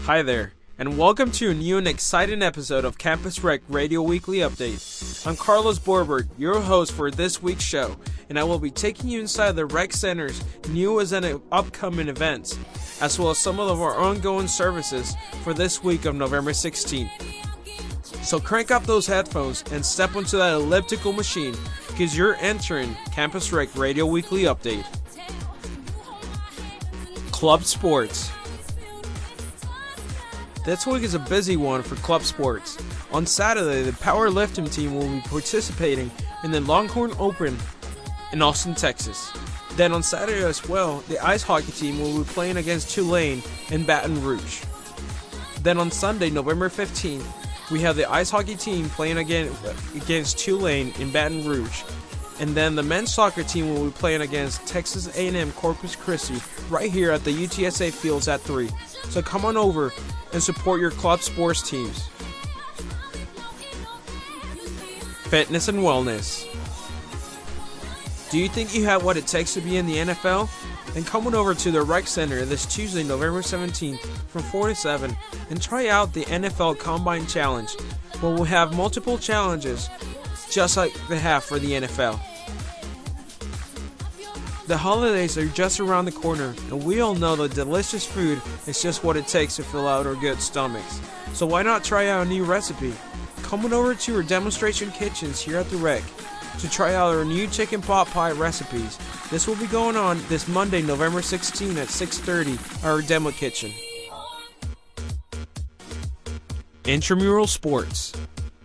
Hi there, and welcome to a new and exciting episode of Campus Rec Radio Weekly Update. I'm Carlos Borberg, your host for this week's show, and I will be taking you inside the Rec Center's newest and upcoming events, as well as some of our ongoing services for this week of November 16th. So crank up those headphones and step onto that elliptical machine, because you're entering Campus Rec Radio Weekly Update. Club Sports. This week is a busy one for club sports. On Saturday, the powerlifting team will be participating in the Longhorn Open in Austin, Texas. Then on Saturday as well, the ice hockey team will be playing against Tulane in Baton Rouge. Then on Sunday, November 15th, we have the ice hockey team playing again against Tulane in Baton Rouge. And then the men's soccer team will be playing against Texas A&M Corpus Christi right here at the UTSA Fields at 3. So come on over and support your club sports teams. Fitness and wellness. Do you think you have what it takes to be in the NFL? Then come on over to the Rec Center this Tuesday, November 17th from 4 to 7 and try out the NFL Combine Challenge, where we'll have multiple challenges just like they have for the NFL. The holidays are just around the corner, and we all know that delicious food is just what it takes to fill out our good stomachs. So why not try out a new recipe? Come on over to our demonstration kitchens here at the Rec to try out our new chicken pot pie recipes. This will be going on this Monday, November 16 at 6:30 at our demo kitchen. Intramural sports.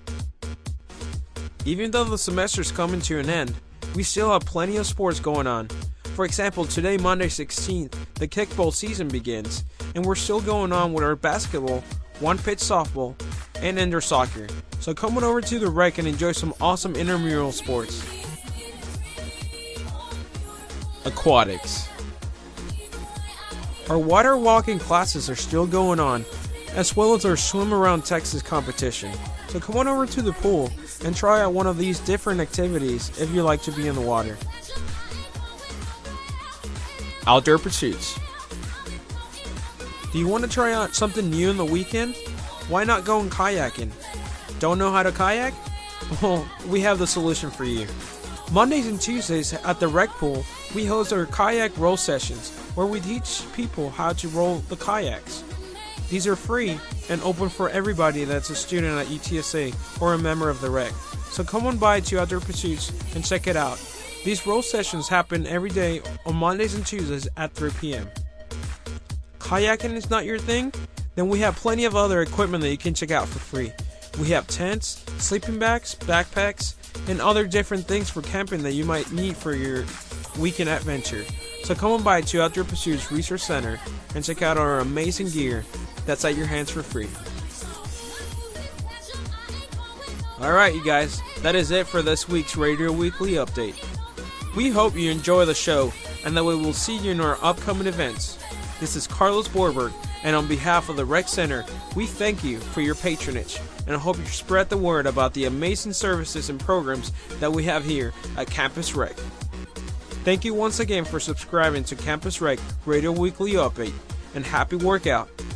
Even though the semester's coming to an end, we still have plenty of sports going on. For example, today, Monday 16th, the kickball season begins, and we're still going on with our basketball, one-pitch softball, and indoor soccer. So come on over to the Rec and enjoy some awesome intramural sports. Aquatics. Our water walking classes are still going on, as well as our Swim Around Texas competition. So come on over to the pool and try out one of these different activities if you like to be in the water. Outdoor pursuits. Do you want to try out something new in the weekend? Why not go kayaking? Don't know how to kayak? Well, we have the solution for you. Mondays and Tuesdays at the Rec Pool, we host our kayak roll sessions where we teach people how to roll the kayaks. These are free and open for everybody that's a student at UTSA or a member of the Rec. So come on by to Outdoor Pursuits and check it out. These roll sessions happen every day on Mondays and Tuesdays at 3 p.m. Kayaking is not your thing? Then we have plenty of other equipment that you can check out for free. We have tents, sleeping bags, backpacks, and other different things for camping that you might need for your weekend adventure. So come on by to Outdoor Pursuits Resource Center and check out our amazing gear that's at your hands for free. Alright you guys, that is it for this week's Radio Weekly Update. We hope you enjoy the show and that we will see you in our upcoming events. This is Carlos Borberg, and on behalf of the Rec Center, we thank you for your patronage and I hope you spread the word about the amazing services and programs that we have here at Campus Rec. Thank you once again for subscribing to Campus Rec Radio Weekly Update, and happy workout